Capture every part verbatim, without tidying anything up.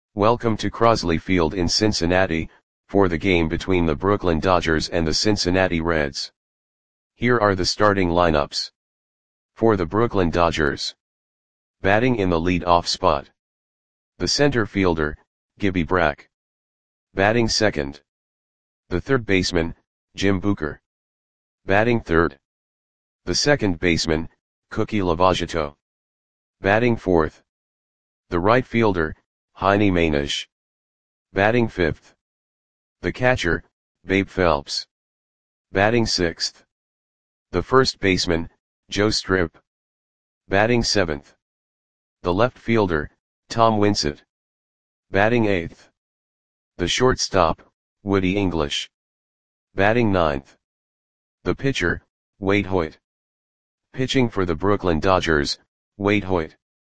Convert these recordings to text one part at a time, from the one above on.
Welcome to Crosley Field in Cincinnati, for the game between the Brooklyn Dodgers and the Cincinnati Reds. Here are the starting lineups. For the Brooklyn Dodgers. Batting in the lead-off spot. The center fielder, Gibby Brack. Batting second. The third baseman, Jim Booker. Batting third. The second baseman, Cookie Lavagetto. Batting fourth. The right fielder, Heine Maenisch. Batting fifth. The catcher, Babe Phelps. Batting sixth. The first baseman, Joe Strip. Batting seventh. The left fielder, Tom Winsett. Batting eighth. The shortstop, Woody English. Batting ninth. The pitcher, Wade Hoyt. Pitching for the Brooklyn Dodgers, Wade Hoyt.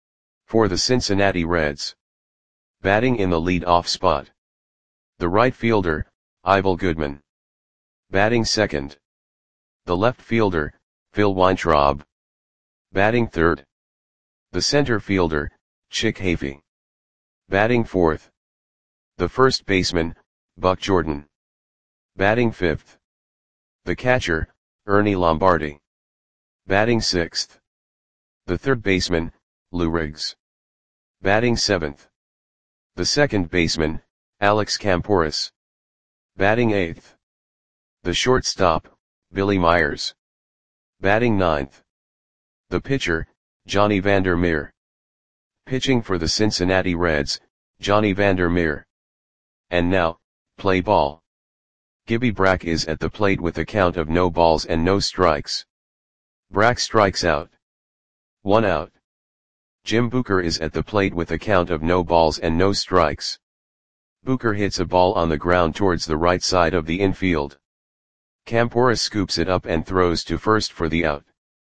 For the Cincinnati Reds. Batting in the lead-off spot. The right fielder, Ivel Goodman. Batting second. The left fielder, Phil Weintraub. Batting third. The center fielder, Chick Hafey. Batting fourth. The first baseman, Buck Jordan. Batting fifth. The catcher, Ernie Lombardi. Batting sixth. The third baseman, Lou Riggs. Batting seventh. The second baseman, Alex Kamporus. Batting eighth. The shortstop, Billy Myers. Batting ninth. The pitcher, Johnny Vander Meer. Pitching for the Cincinnati Reds, Johnny Vander Meer. And now, play ball. Gibby Brack is at the plate with a count of no balls and no strikes. Brack strikes out. One out. Jim Booker is at the plate with a count of no balls and no strikes. Booker hits a ball on the ground towards the right side of the infield. Kamporus scoops it up and throws to first for the out.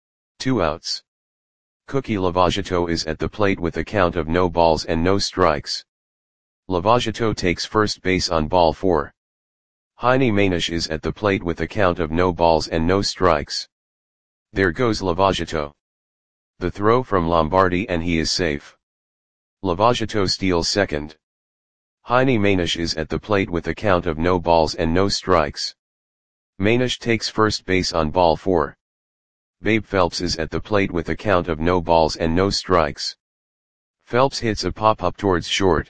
Two outs. Cookie Lavagetto is at the plate with a count of no balls and no strikes. Lavagetto takes first base on ball four. Heine Maenisch is at the plate with a count of no balls and no strikes. There goes Lavagetto. The throw from Lombardi and he is safe. Lavagetto steals second. Heine Maenisch is at the plate with a count of no balls and no strikes. Maenisch takes first base on ball four. Babe Phelps is at the plate with a count of no balls and no strikes. Phelps hits a pop-up towards short.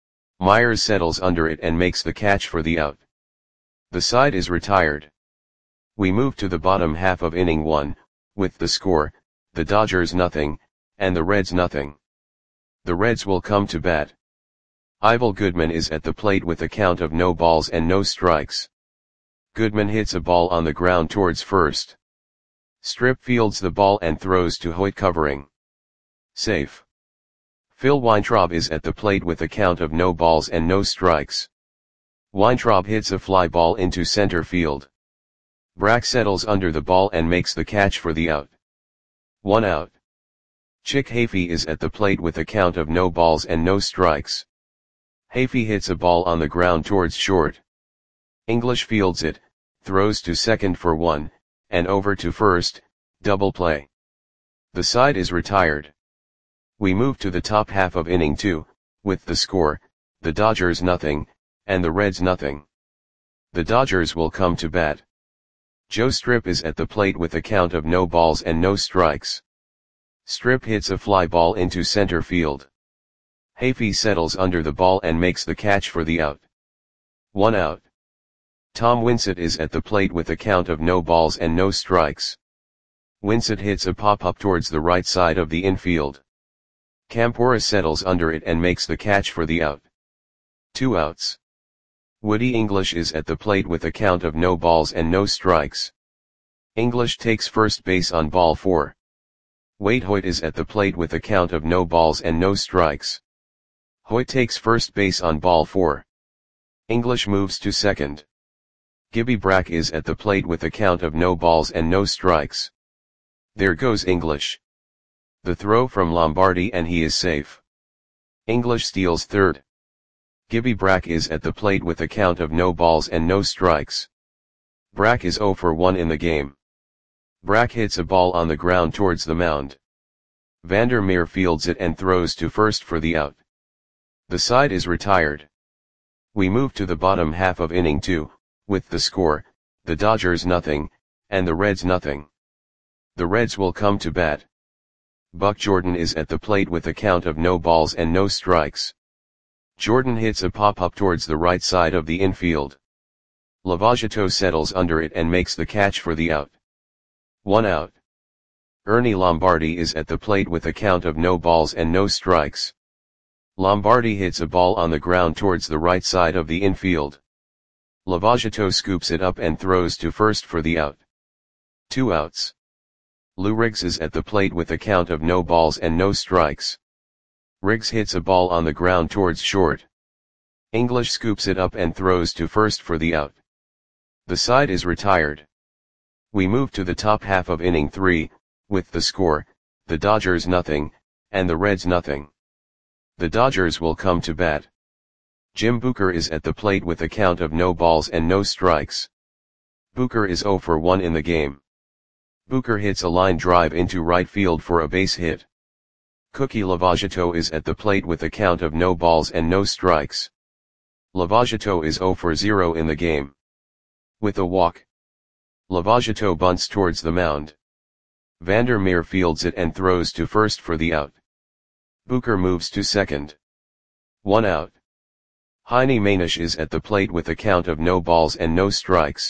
Myers settles under it and makes the catch for the out. The side is retired. We move to the bottom half of inning one, with the score, the Dodgers nothing, and the Reds nothing. The Reds will come to bat. Ivel Goodman is at the plate with a count of no balls and no strikes. Goodman hits a ball on the ground towards first. Strip fields the ball and throws to Hoyt covering. Safe. Phil Weintraub is at the plate with a count of no balls and no strikes. Weintraub hits a fly ball into center field. Brack settles under the ball and makes the catch for the out. One out. Chick Hafey is at the plate with a count of no balls and no strikes. Hafey hits a ball on the ground towards short. English fields it, throws to second for one, and over to first, double play. The side is retired. We move to the top half of inning two, with the score, the Dodgers nothing, and the Reds nothing. The Dodgers will come to bat. Joe Strip is at the plate with a count of no balls and no strikes. Strip hits a fly ball into center field. Hafey settles under the ball and makes the catch for the out. One out. Tom Winsett is at the plate with a count of no balls and no strikes. Winsett hits a pop-up towards the right side of the infield. Kamporus settles under it and makes the catch for the out. Two outs. Woody English is at the plate with a count of no balls and no strikes. English takes first base on ball four. Wade Hoyt is at the plate with a count of no balls and no strikes. Hoyt takes first base on ball four. English moves to second. Gibby Brack is at the plate with a count of no balls and no strikes. There goes English. The throw from Lombardi and he is safe. English steals third. Gibby Brack is at the plate with a count of no balls and no strikes. Brack is zero for one in the game. Brack hits a ball on the ground towards the mound. Vander Meer fields it and throws to first for the out. The side is retired. We move to the bottom half of inning two, with the score, the Dodgers nothing, and the Reds nothing. The Reds will come to bat. Buck Jordan is at the plate with a count of no balls and no strikes. Jordan hits a pop-up towards the right side of the infield. Lavagetto settles under it and makes the catch for the out. One out. Ernie Lombardi is at the plate with a count of no balls and no strikes. Lombardi hits a ball on the ground towards the right side of the infield. Lavagetto scoops it up and throws to first for the out. Two outs. Lou Riggs is at the plate with a count of no balls and no strikes. Riggs hits a ball on the ground towards short. English scoops it up and throws to first for the out. The side is retired. We move to the top half of inning three, with the score, the Dodgers nothing, and the Reds nothing. The Dodgers will come to bat. Jim Booker is at the plate with a count of no balls and no strikes. Booker is oh for one in the game. Booker hits a line drive into right field for a base hit. Cookie Lavagetto is at the plate with a count of no balls and no strikes. Lavagetto is oh for zero in the game. With a walk. Lavagetto bunts towards the mound. Vandermeer fields it and throws to first for the out. Booker moves to second. One out. Heine Manish is at the plate with a count of no balls and no strikes.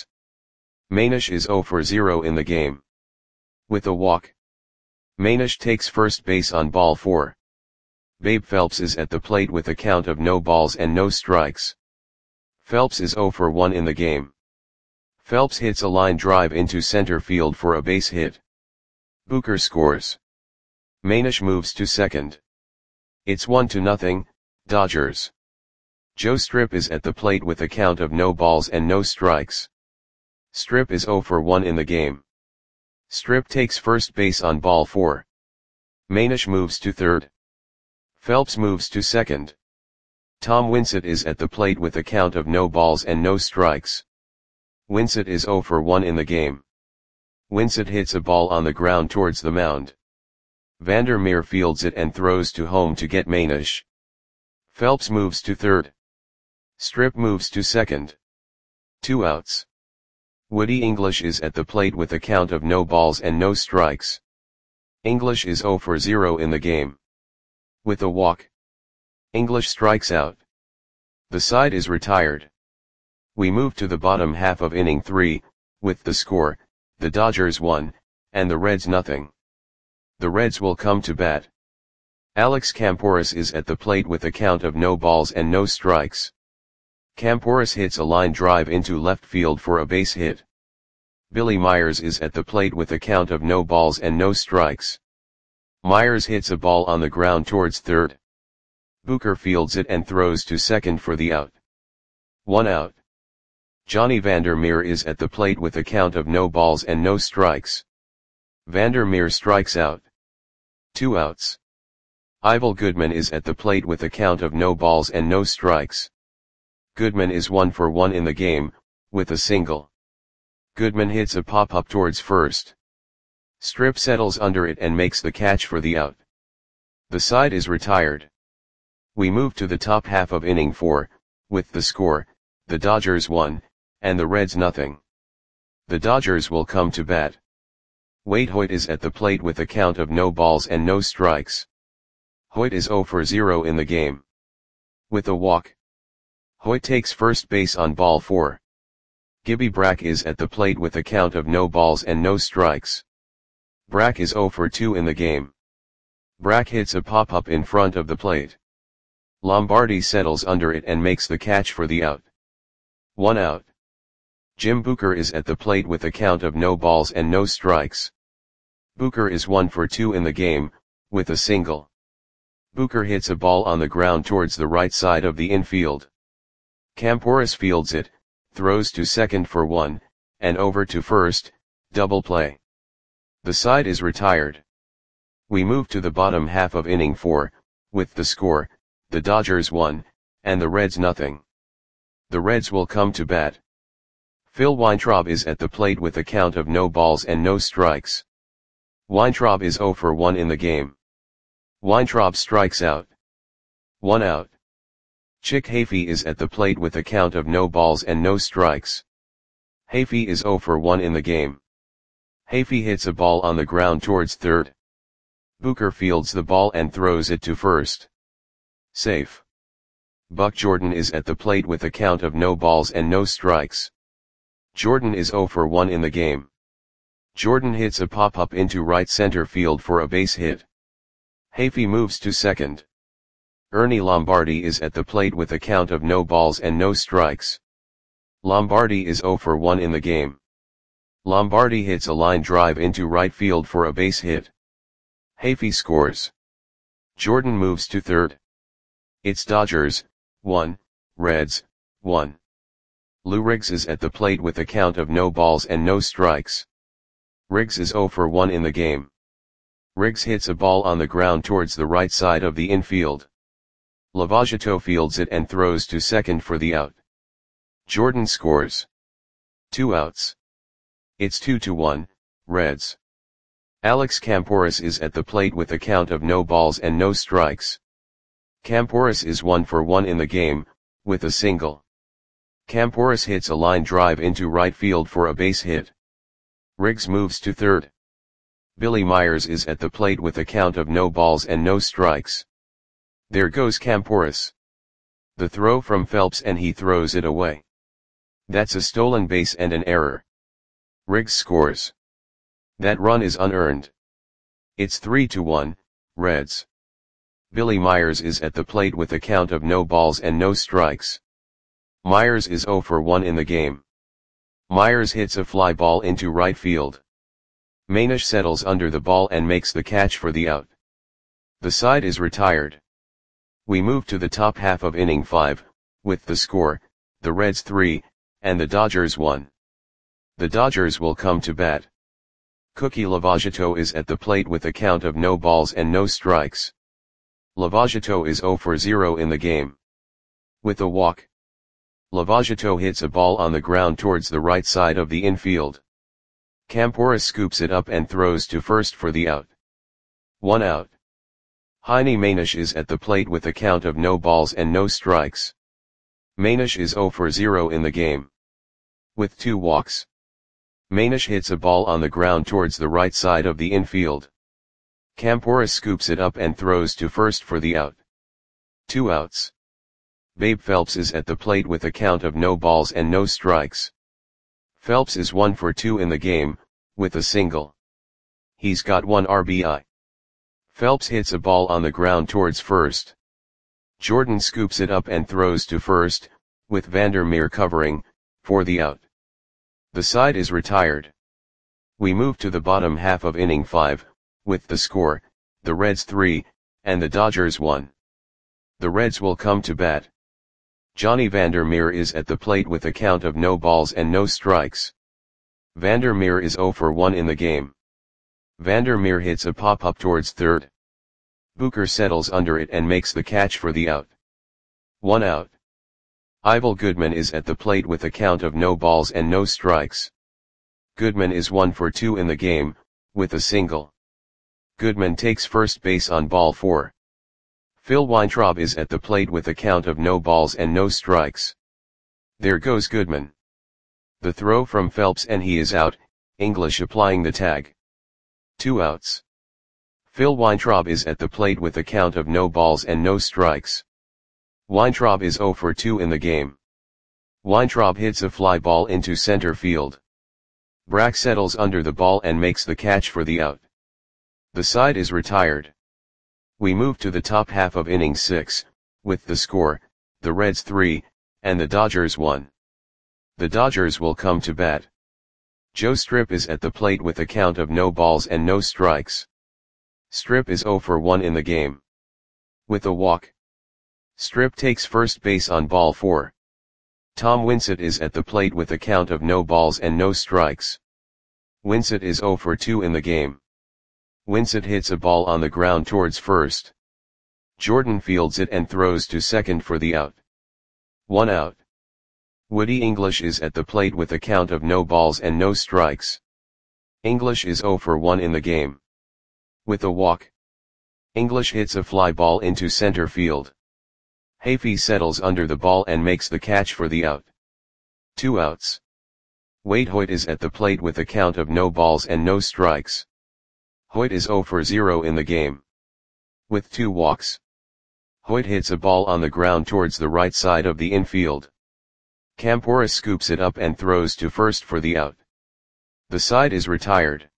Manish is oh for zero in the game. With a walk. Manish takes first base on ball four. Babe Phelps is at the plate with a count of no balls and no strikes. Phelps is oh for one in the game. Phelps hits a line drive into center field for a base hit. Booker scores. Manish moves to second. It's one to nothing, Dodgers. Joe Strip is at the plate with a count of no balls and no strikes. Strip is oh for one in the game. Strip takes first base on ball four. Manish moves to third. Phelps moves to second. Tom Winsett is at the plate with a count of no balls and no strikes. Winsett is oh for one in the game. Winsett hits a ball on the ground towards the mound. Vandermeer fields it and throws to home to get Manish. Phelps moves to third. Strip moves to second. Two outs. Woody English is at the plate with a count of no balls and no strikes. English is oh for zero in the game. With a walk. English strikes out. The side is retired. We move to the bottom half of inning three, with the score, the Dodgers one, and the Reds nothing. The Reds will come to bat. Alex Camporis is at the plate with a count of no balls and no strikes. Camporis hits a line drive into left field for a base hit. Billy Myers is at the plate with a count of no balls and no strikes. Myers hits a ball on the ground towards third. Booker fields it and throws to second for the out. One out. Johnny Vandermeer is at the plate with a count of no balls and no strikes. Vandermeer strikes out. Two outs. Ivel Goodman is at the plate with a count of no balls and no strikes. Goodman is one for one in the game, with a single. Goodman hits a pop-up towards first. Strip settles under it and makes the catch for the out. The side is retired. We move to the top half of inning four, with the score, the Dodgers one, and the Reds nothing. The Dodgers will come to bat. Wade Hoyt is at the plate with a count of no balls and no strikes. Hoyt is oh for zero in the game. With a walk. Hoyt takes first base on ball four. Gibby Brack is at the plate with a count of no balls and no strikes. Brack is oh for two in the game. Brack hits a pop-up in front of the plate. Lombardi settles under it and makes the catch for the out. One out. Jim Booker is at the plate with a count of no balls and no strikes. Booker is one for two in the game, with a single. Booker hits a ball on the ground towards the right side of the infield. Camporis fields it, throws to second for one, and over to first, double play. The side is retired. We move to the bottom half of inning four, with the score, the Dodgers one, and the Reds nothing. The Reds will come to bat. Phil Weintraub is at the plate with a count of no balls and no strikes. Weintraub is oh for one in the game. Weintraub strikes out. One out. Chick Hafey is at the plate with a count of no balls and no strikes. Hafey is zero for one in the game. Hafey hits a ball on the ground towards third. Booker fields the ball and throws it to first. Safe. Buck Jordan is at the plate with a count of no balls and no strikes. Jordan is zero for one in the game. Jordan hits a pop-up into right center field for a base hit. Hafey moves to second. Ernie Lombardi is at the plate with a count of no balls and no strikes. Lombardi is zero for one in the game. Lombardi hits a line drive into right field for a base hit. Hafey scores. Jordan moves to third. It's Dodgers, one, Reds, one. Lou Riggs is at the plate with a count of no balls and no strikes. Riggs is zero for one in the game. Riggs hits a ball on the ground towards the right side of the infield. Lavagetto fields it and throws to second for the out. Jordan scores. Two outs. It's two to one, Reds. Alex Camporis is at the plate with a count of no balls and no strikes. Camporis is one for one in the game, with a single. Camporis hits a line drive into right field for a base hit. Riggs moves to third. Billy Myers is at the plate with a count of no balls and no strikes. There goes Camporis. The throw from Phelps and he throws it away. That's a stolen base and an error. Riggs scores. That run is unearned. It's three to one, Reds. Billy Myers is at the plate with a count of no balls and no strikes. Myers is zero for one in the game. Myers hits a fly ball into right field. Manish settles under the ball and makes the catch for the out. The side is retired. We move to the top half of inning five, with the score, the Reds three, and the Dodgers one. The Dodgers will come to bat. Cookie Lavagetto is at the plate with a count of no balls and no strikes. Lavagetto is zero for zero in the game. With a walk. Lavagetto hits a ball on the ground towards the right side of the infield. Camporis scoops it up and throws to first for the out. One out. Heine Manish is at the plate with a count of no balls and no strikes. Manish is zero for zero in the game. With two walks. Manish hits a ball on the ground towards the right side of the infield. Camporis scoops it up and throws to first for the out. Two outs. Babe Phelps is at the plate with a count of no balls and no strikes. Phelps is one for two in the game, with a single. He's got one R B I. Phelps hits a ball on the ground towards first. Jordan scoops it up and throws to first, with Vandermeer covering, for the out. The side is retired. We move to the bottom half of inning five, with the score, the Reds three, and the Dodgers one. The Reds will come to bat. Johnny Vandermeer is at the plate with a count of no balls and no strikes. Vandermeer is zero for one in the game. Vandermeer hits a pop-up towards third. Booker settles under it and makes the catch for the out. One out. Ivel Goodman is at the plate with a count of no balls and no strikes. Goodman is one for two in the game, with a single. Goodman takes first base on ball four. Phil Weintraub is at the plate with a count of no balls and no strikes. There goes Goodman. The throw from Phelps and he is out, English applying the tag. Two outs. Phil Weintraub is at the plate with a count of no balls and no strikes. Weintraub is zero for two in the game. Weintraub hits a fly ball into center field. Brack settles under the ball and makes the catch for the out. The side is retired. We move to the top half of inning six, with the score, the Reds three, and the Dodgers one. The Dodgers will come to bat. Joe Strip is at the plate with a count of no balls and no strikes. Strip is zero for one in the game. With a walk. Strip takes first base on ball four. Tom Winsett is at the plate with a count of no balls and no strikes. Winsett is zero for two in the game. Winsett hits a ball on the ground towards first. Jordan fields it and throws to second for the out. One out. Woody English is at the plate with a count of no balls and no strikes. English is zero for one in the game. With a walk. English hits a fly ball into center field. Hafey settles under the ball and makes the catch for the out. Two outs. Wade Hoyt is at the plate with a count of no balls and no strikes. Hoyt is zero for zero in the game. With two walks. Hoyt hits a ball on the ground towards the right side of the infield. Kamporis scoops it up and throws to first for the out. The side is retired.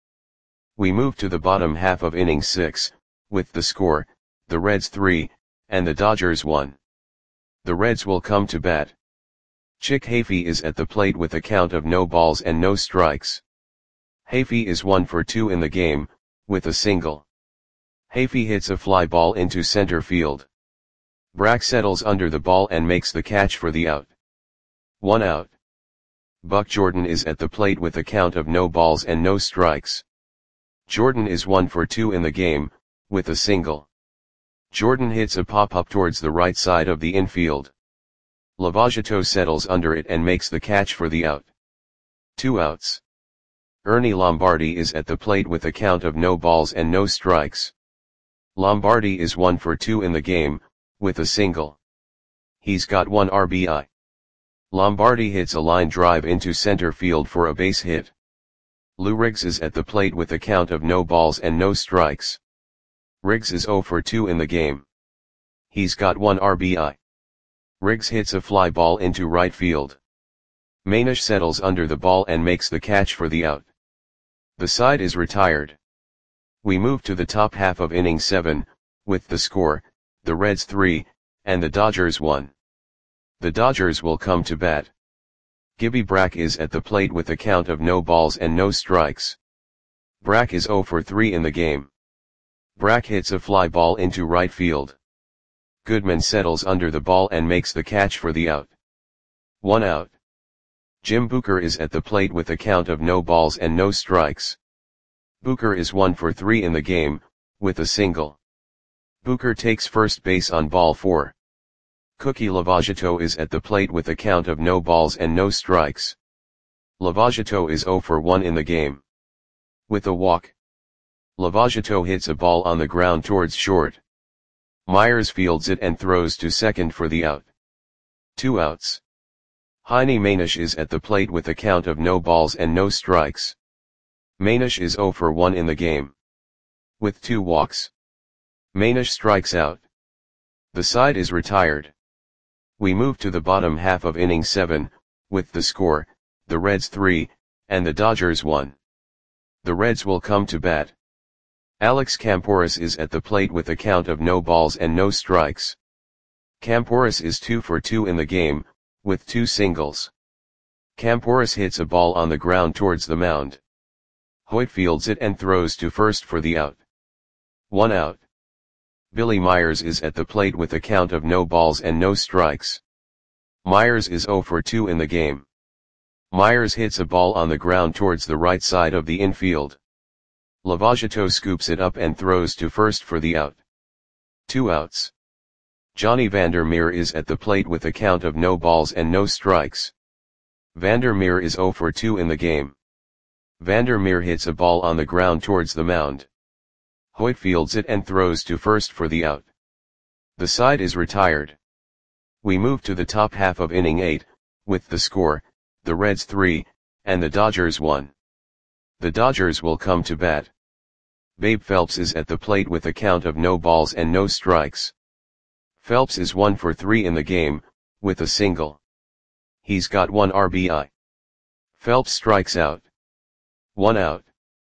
We move to the bottom half of inning six, with the score, the Reds three, and the Dodgers one. The Reds will come to bat. Chick Hafey is at the plate with a count of no balls and no strikes. Hafey is one for two in the game, with a single. Hafey hits a fly ball into center field. Brack settles under the ball and makes the catch for the out. One out. Buck Jordan is at the plate with a count of no balls and no strikes. Jordan is one for two in the game, with a single. Jordan hits a pop-up towards the right side of the infield. Lavageto settles under it and makes the catch for the out. Two outs. Ernie Lombardi is at the plate with a count of no balls and no strikes. Lombardi is one for two in the game, with a single. He's got one R B I. Lombardi hits a line drive into center field for a base hit. Lou Riggs is at the plate with a count of no balls and no strikes. Riggs is zero for two in the game. He's got one R B I. Riggs hits a fly ball into right field. Manish settles under the ball and makes the catch for the out. The side is retired. We move to the top half of inning seven, with the score, the Reds three, and the Dodgers one. The Dodgers will come to bat. Gibby Brack is at the plate with a count of no balls and no strikes. Brack is zero for three in the game. Brack hits a fly ball into right field. Goodman settles under the ball and makes the catch for the out. One out. Jim Booker is at the plate with a count of no balls and no strikes. Booker is one for three in the game, with a single. Booker takes first base on ball four. Cookie Lavageto is at the plate with a count of no balls and no strikes. Lavageto is zero for one in the game. With a walk. Lavageto hits a ball on the ground towards short. Myers fields it and throws to second for the out. Two outs. Heine Manish is at the plate with a count of no balls and no strikes. Manish is zero for one in the game. With two walks. Manish strikes out. The side is retired. We move to the bottom half of inning seven, with the score, the Reds three, and the Dodgers one. The Reds will come to bat. Alex Kamporis is at the plate with a count of no balls and no strikes. Kamporis is two for two in the game, with two singles. Kamporis hits a ball on the ground towards the mound. Hoyt fields it and throws to first for the out. One out. Billy Myers is at the plate with a count of no balls and no strikes. Myers is zero for two in the game. Myers hits a ball on the ground towards the right side of the infield. Lavageto scoops it up and throws to first for the out. Two outs. Johnny Vandermeer is at the plate with a count of no balls and no strikes. Vandermeer is zero for two in the game. Vandermeer hits a ball on the ground towards the mound. Hoyt fields it and throws to first for the out. The side is retired. We move to the top half of inning eight, with the score, the Reds three, and the Dodgers one. The Dodgers will come to bat. Babe Phelps is at the plate with a count of no balls and no strikes. Phelps is one for three in the game, with a single. He's got one R B I. Phelps strikes out. One out.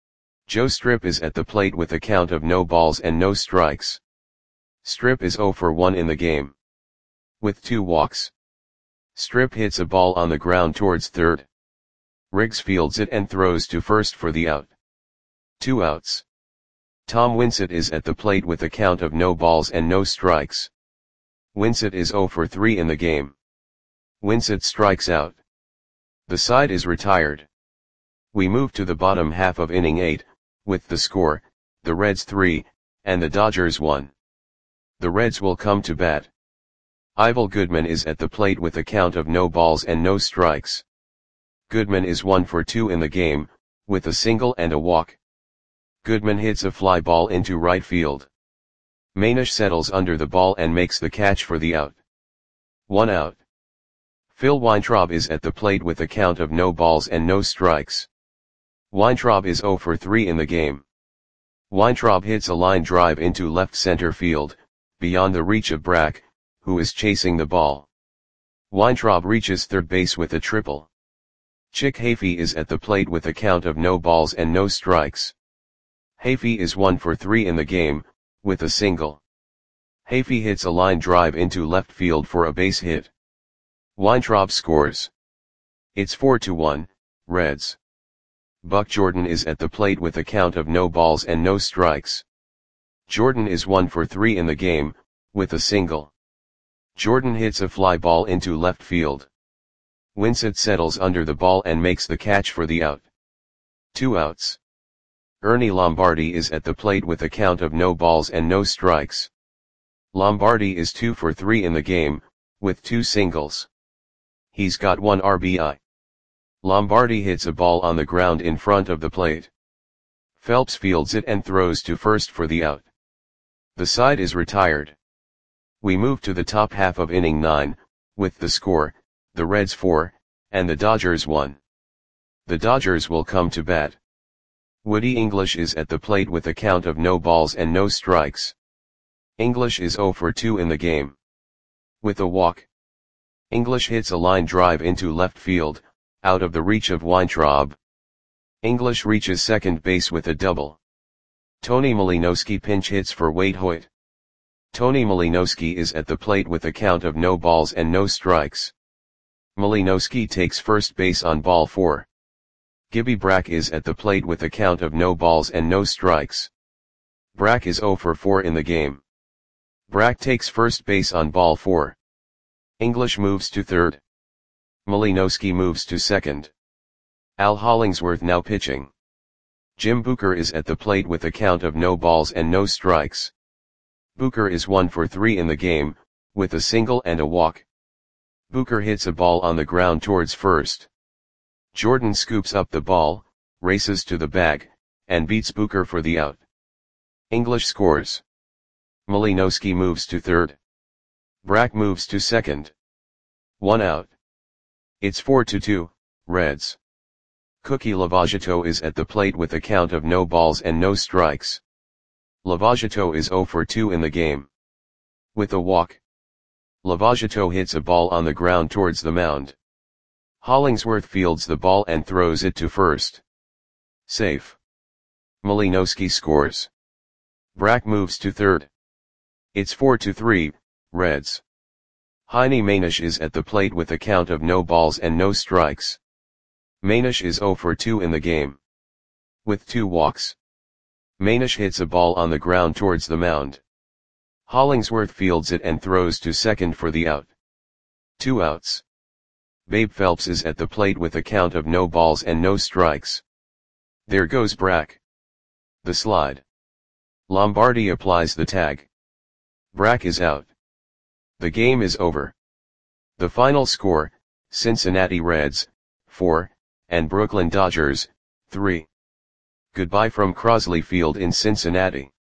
Joe Strip is at the plate with a count of no balls and no strikes. Strip is zero for one in the game. With two walks. Strip hits a ball on the ground towards third. Riggs fields it and throws to first for the out. Two outs. Tom Winsett is at the plate with a count of no balls and no strikes. Winsett is zero for three in the game. Winsett strikes out. The side is retired. We move to the bottom half of inning eight, with the score, the Reds three, and the Dodgers one. The Reds will come to bat. Ivel Goodman is at the plate with a count of no balls and no strikes. Goodman is one for two in the game, with a single and a walk. Goodman hits a fly ball into right field. Manish settles under the ball and makes the catch for the out. One out. Phil Weintraub is at the plate with a count of no balls and no strikes. Weintraub is zero for three in the game. Weintraub hits a line drive into left center field, beyond the reach of Brack, who is chasing the ball. Weintraub reaches third base with a triple. Chick Hafey is at the plate with a count of no balls and no strikes. Hafey is one for three in the game, with a single. Hafey hits a line drive into left field for a base hit. Weintraub scores. It's four to one, Reds. Buck Jordan is at the plate with a count of no balls and no strikes. Jordan is one for three in the game, with a single. Jordan hits a fly ball into left field. Winsett settles under the ball and makes the catch for the out. Two outs. Ernie Lombardi is at the plate with a count of no balls and no strikes. Lombardi is two for three in the game, with two singles. He's got one R B I. Lombardi hits a ball on the ground in front of the plate. Phelps fields it and throws to first for the out. The side is retired. We move to the top half of inning nine, with the score, the Reds four, and the Dodgers one. The Dodgers will come to bat. Woody English is at the plate with a count of no balls and no strikes. English is zero for two in the game. With a walk. English hits a line drive into left field, out of the reach of Weintraub. English reaches second base with a double. Tony Malinowski pinch hits for Wade Hoyt. Tony Malinowski is at the plate with a count of no balls and no strikes. Malinowski takes first base on ball four. Gibby Brack is at the plate with a count of no balls and no strikes. Brack is zero for four in the game. Brack takes first base on ball four. English moves to third. Malinowski moves to second. Al Hollingsworth now pitching. Jim Booker is at the plate with a count of no balls and no strikes. Booker is one for three in the game, with a single and a walk. Booker hits a ball on the ground towards first. Jordan scoops up the ball, races to the bag, and beats Booker for the out. English scores. Malinowski moves to third. Brack moves to second. One out. It's four to two, Reds. Cookie Lavagetto is at the plate with a count of no balls and no strikes. Lavagetto is zero for two in the game. With a walk. Lavagetto hits a ball on the ground towards the mound. Hollingsworth fields the ball and throws it to first. Safe. Malinowski scores. Brack moves to third. It's four to three, Reds. Heine Manish is at the plate with a count of no balls and no strikes. Manish is zero for two in the game. With two walks. Manish hits a ball on the ground towards the mound. Hollingsworth fields it and throws to second for the out. Two outs. Babe Phelps is at the plate with a count of no balls and no strikes. There goes Brack. The slide. Lombardi applies the tag. Brack is out. The game is over. The final score, Cincinnati Reds, four, and Brooklyn Dodgers, three. Goodbye from Crosley Field in Cincinnati.